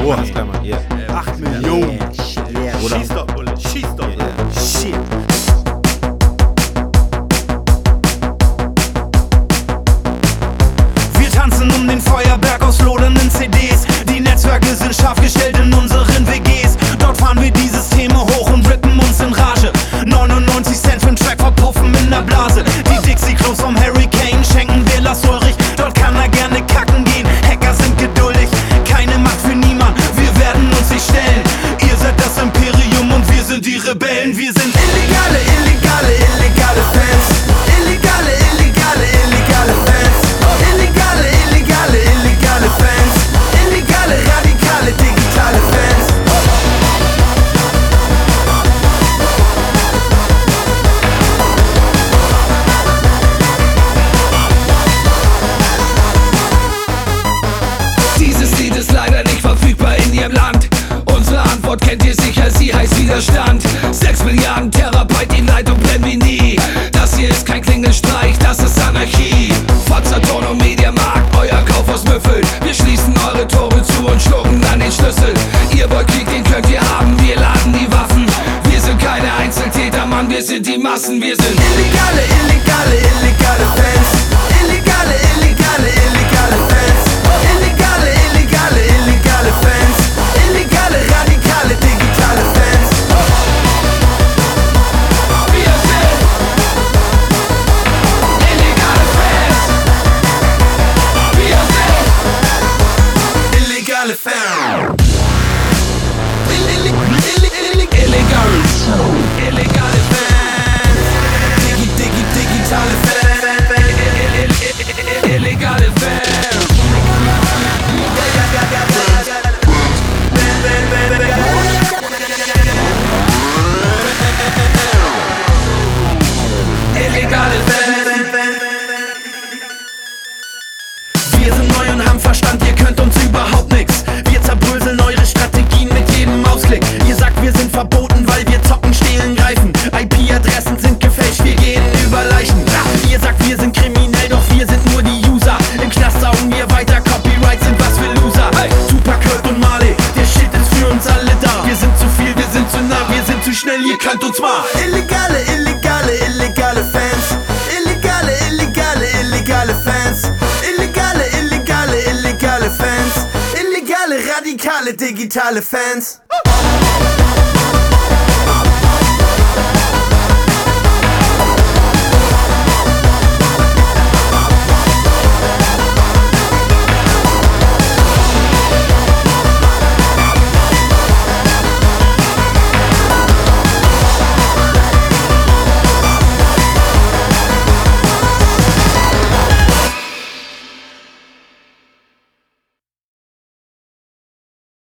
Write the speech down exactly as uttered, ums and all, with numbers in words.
Oha. Mann. Klammer, yeah. acht Millionen. Yeah, shit, yeah. Oder? Schieß doch, Bulle, schieß doch. Yeah. Shit. Wir tanzen um den Feuerberg aus lodernden C Ds. Die Netzwerke sind scharf gestellt in unseren W Gs. Dort fahren wir die Systeme hoch und rippen uns in Rage. neunundneunzig Cent für 'n Track verpuffen in der Blase. Die Dixie-Klos vom Hurricane schenken wir Lars Ulrich. Dort kann er gerne kacken gehen. Hacker sind geduldig, keine Macht für niemand. Wir werden uns nicht stellen. Ihr seid das Imperium und wir sind die Rebellen. Wir sind illegale, illegale, illegale Fans. Illegale, illegale, illegale Fans. Illegale, illegale, illegale Fans. Illegale, radikale, digitale Fans. Dieses Lied ist leider nicht verfügbar in ihrem Land. Unsere Antwort kennt ihr sicher, sie heißt Widerstand. Sechs Milliarden Terabyte, die Leitung brennt wie nie. Das hier ist kein Klingelstreich, das ist Anarchie. Von Saturn und Mediamarkt, euer Kaufhaus müffelt. Wir schließen eure Tore zu und schlucken dann den Schlüssel. Ihr wollt Krieg, den könnt ihr haben, wir laden die Waffen. Wir sind keine Einzeltäter, Mann, wir sind die Massen. Wir sind Illegale, illegale, illegale Fans. Illegale, illegale, illegale Fans. Illegale, illegale, illegale Fans. Illegale, radikale, digitale Fans. Wir sind illegale Fans. Wir sind Illegale Fans. illegal. Illegale Fans. Digi, digi, digitale Fans. Illegale Fans. Illegale Fans. Wir sind neu und haben Verstand, ihr könnt uns überhaupt nix. Wir zerbröseln eure Strategien mit jedem Mausklick. Ihr sagt, wir sind verboten, weil wir zocken, stehlen, greifen. I P-Adressen sind gefälscht, wir gehen über Leichen. Ihr sagt, wir sind kriminell, doch wir sind nur die User. Im Knast saugen wir weiter, Copyrights sind was für Loser. Hey, Tupac, Kurt und Marley, der Shit ist für uns alle da. Wir sind zu viel, wir sind zu nah, wir sind zu schnell, ihr könnt uns mal. Illegale, illegale, illegale Fans. Illegale, illegale, illegale Fans. Illegale, illegale, illegale Fans. Illegale, radikale, digitale Fans.